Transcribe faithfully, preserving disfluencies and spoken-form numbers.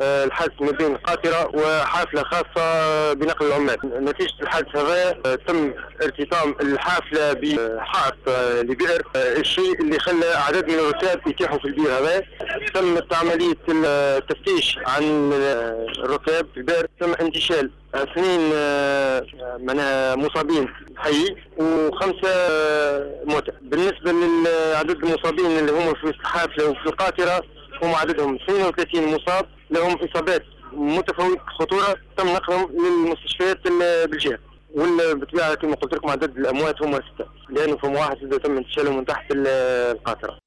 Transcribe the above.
الحادث ما بين قاطرة وحافلة خاصة بنقل العمال. نتيجة الحادث هذا تم ارتطام الحافلة بحائط لبئر، الشيء اللي خلى عدد من الركاب يتيحوا في البئر هذا. تمت عملية التفتيش عن الركاب في البئر، تم انتشال اثنين معناها مصابين حي وخمسة موتى. بالنسبة لعدد المصابين اللي هم في الحافلة وفي القاطرة هم عددهم اثنين وثلاثين مصاب لهم إصابات متفاوتة خطورة، تم نقلهم للمستشفيات بالجهة. وبالطبيعة كما قلت لكم عدد الأموات هم ستة، لأنه فم واحد تم انتشاله من تحت القاطرة.